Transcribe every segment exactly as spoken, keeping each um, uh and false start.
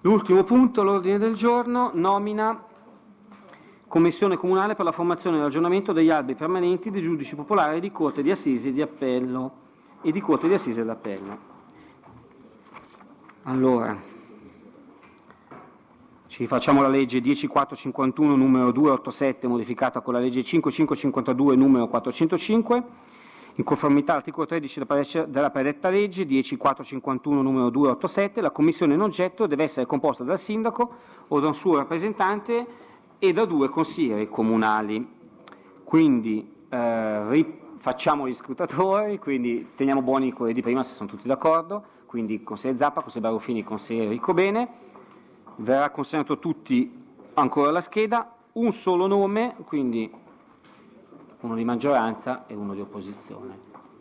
L'ultimo punto, l'ordine del giorno, nomina Commissione Comunale per la formazione e l'aggiornamento degli albi permanenti dei giudici popolari di Corte di Assise e di Appello e di Corte di Assise d'Appello. Allora, ci facciamo la legge dieciquattrocentocinquantuno numero duecentoottantasette modificata con la legge cinquemilacinquecentocinquantadue numero quattrocentocinque. In conformità all'articolo tredici della predetta legge dieciquattrocentocinquantuno numero duecentoottantasette, la commissione in oggetto deve essere composta dal sindaco o da un suo rappresentante e da due consiglieri comunali. Quindi eh, facciamo gli scrutatori, quindi teniamo buoni quelli di prima se sono tutti d'accordo, quindi consigliere Zappa, consigliere Baruffini, consigliere Ricobene. Verrà consegnato a tutti ancora la scheda, un solo nome, quindi uno di maggioranza e uno di opposizione.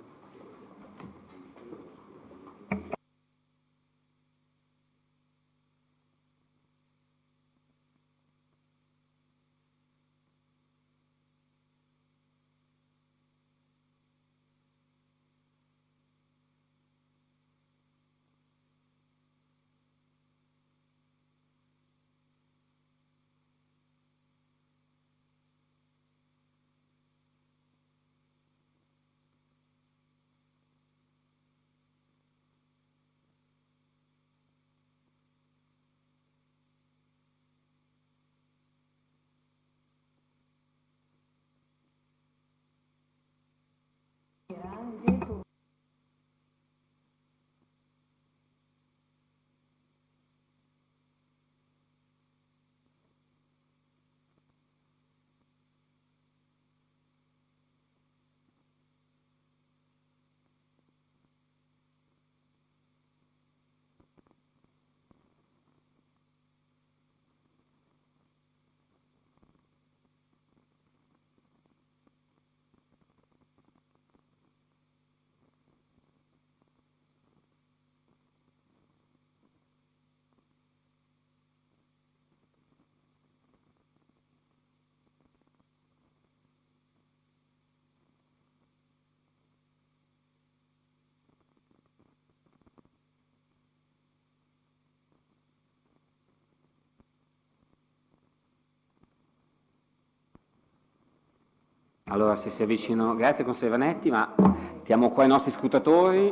Allora, se si avvicinano, grazie consigliere Vanetti, ma mettiamo qua i nostri scrutatori.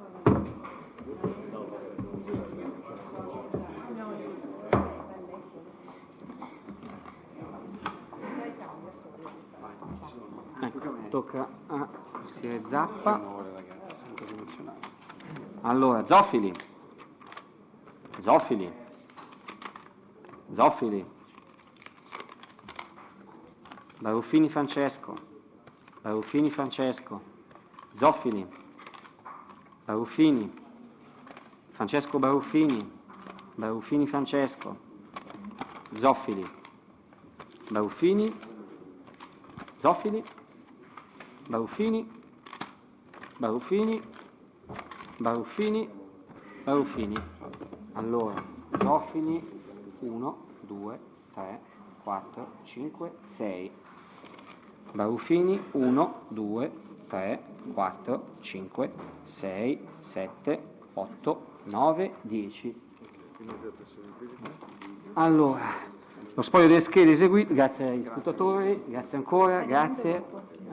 Ecco, tocca a consigliere Zappa. Allora, Zoffili. Zoffili. Zoffili. Baruffini Francesco, Baruffini Francesco, Zoffili, Baruffini, Francesco Baruffini, Baruffini Francesco, Zoffili, Baruffini, Zoffili, Baruffini, Baruffini, Baruffini, Baruffini. Allora, Zoffili, uno, due, tre, quattro, cinque, sei. Baruffini uno, due, tre, quattro, cinque, sei, sette, otto, nove, dieci. Allora, lo spoglio delle schede eseguito, grazie agli scrutatori, grazie ancora, grazie.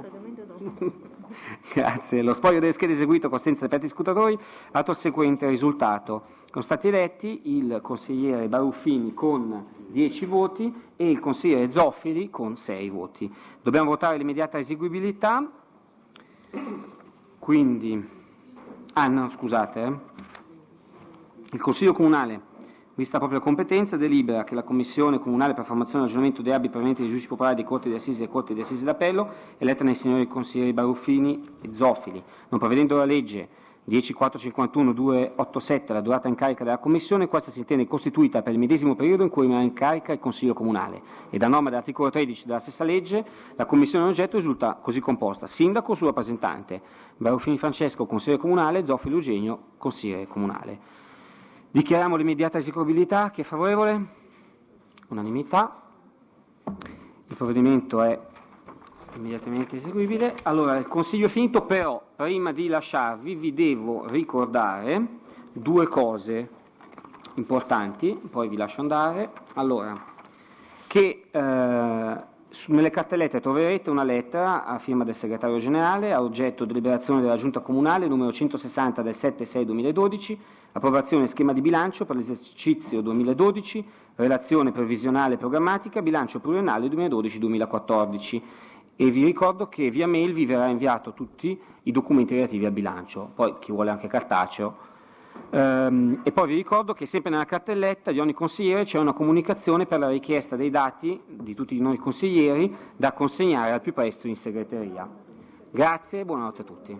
Grazie. Lo spoglio delle schede eseguito con senza aperti scrutatori ha il seguente risultato. Sono stati eletti il consigliere Baruffini con dieci voti e il consigliere Zoffili con sei voti. Dobbiamo votare l'immediata eseguibilità. Quindi, ah no, scusate, eh. Il Consiglio Comunale, vista la propria competenza, delibera che la Commissione Comunale per formazione e aggiornamento dei albi permanenti dei giudici popolari dei Corti di Assise e Corti di Assise d'Appello, eletta nei signori consiglieri Baruffini e Zoffili, non prevedendo la legge dieciquattrocentocinquantuno duecentoottantasette la durata in carica della Commissione, questa si intende costituita per il medesimo periodo in cui rimane in carica il Consiglio Comunale e da norma dell'articolo tredici della stessa legge la Commissione in oggetto risulta così composta: Sindaco, suo rappresentante, Baruffini Francesco, consigliere comunale, Zoffili Eugenio, consigliere comunale. Dichiariamo l'immediata eseguibilità. Chi è favorevole? Unanimità. Il provvedimento è immediatamente eseguibile. Allora, il Consiglio è finito, però prima di lasciarvi vi devo ricordare due cose importanti, poi vi lascio andare. Allora, che eh, su, nelle cartellette troverete una lettera a firma del segretario generale a oggetto deliberazione della Giunta Comunale numero centosessanta del sette sei duemiladodici, approvazione schema di bilancio per l'esercizio duemiladodici, relazione previsionale programmatica, bilancio pluriennale duemiladodici duemilaquattordici. E vi ricordo che via mail vi verrà inviato tutti i documenti relativi al bilancio, poi chi vuole anche cartaceo. Ehm, e poi vi ricordo che sempre nella cartelletta di ogni consigliere c'è una comunicazione per la richiesta dei dati di tutti noi consiglieri da consegnare al più presto in segreteria. Grazie e buonanotte a tutti.